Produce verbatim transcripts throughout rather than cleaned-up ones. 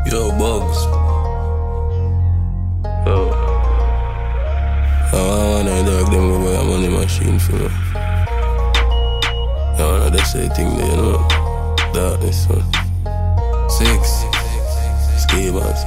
Yo, Bugs. Yo. I wanna dog them go buy a money machine for me. I wanna just say thing there, you know. Darkness, man. Six. Schemers.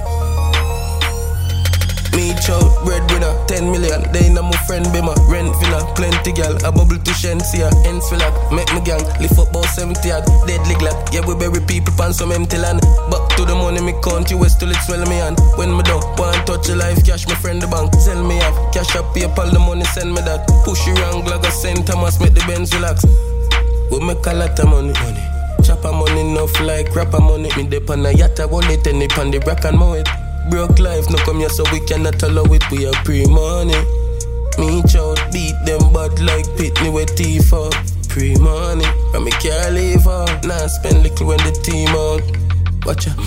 Me chow, breadwinner, ten million. They know my friend be my rent villa. Plenty gal, a bubble to Shensia. Ends feel like, make me gang. Lift up about seventy at deadly glad. Yeah, we bury people on some empty land. Back to the money, me country west till it swell me on. When me down, want touch a life, cash my friend the bank. Sell me off, cash up, PayPal the money, send me that. Push you wrong, glad I Saint Thomas, make the Benz relax. We make a lot of money, money. Chopper money enough like rapper money. Me dip on a yacht, I wallet, and dip on the rack and mow it. Broke life, no come here so we cannot allow it. We are pre-money. Me chow, beat them bad like Pitney with teeth out. Pre-money, but me can't leave out. Nah, spend little when the team out. Watch ya.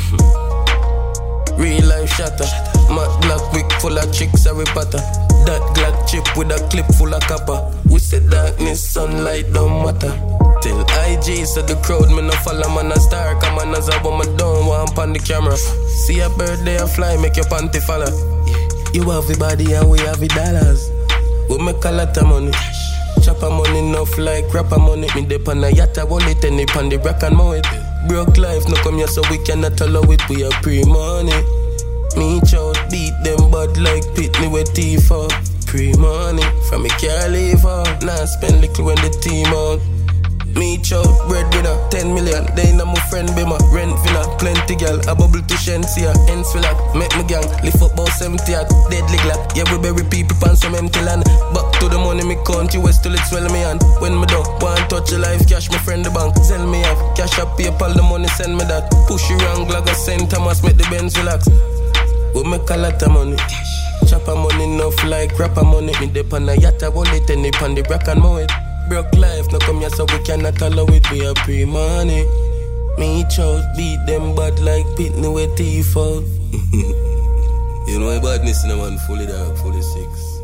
Real life shatter. Matte black wig full of chicks, Harry Potter. That glad chip with a clip full of copper. We say darkness, sunlight don't matter. Till I G, so the crowd me no follow man a star. Come on as I want me down, want on the camera. See a birthday a fly, make your panty follow. You have the body and we have the dollars. We make a lot of money. Chopper money enough like rapper money. Me dip on a yacht, I wallet and dip on the rack and mow it. Broke life, no come here so we cannot allow it. We are pre-money. Me chow, beat them bad like Pitney with teeth out. Pre-money, from me can't leave out. Nah, spend little when the team out. Me chow, breadwinner, ten million. They know my friend be my rent villa. Plenty gal, a bubble to Shensia. Ends feel like, make me gang. Lift up about seventy at deadly glad. Yeah, we bury people on some empty land. Back to the money, me country west till it swell me on. When me down, want touch a life, cash my friend the bank. Sell me off, cash up, PayPal the money, send me that. Push you wrong, glad I Saint Thomas, make the Benz relax. We make a lot of money. Chopper money enough like rapper money. Me dip on a yacht, I wallet and dip on the rack and mow it. Broke life, no come here so we cannot allow it. We are pre-money. Me chow, beat them bad like Pitney with teeth out. You know my badness in a man, fully dark, fully six.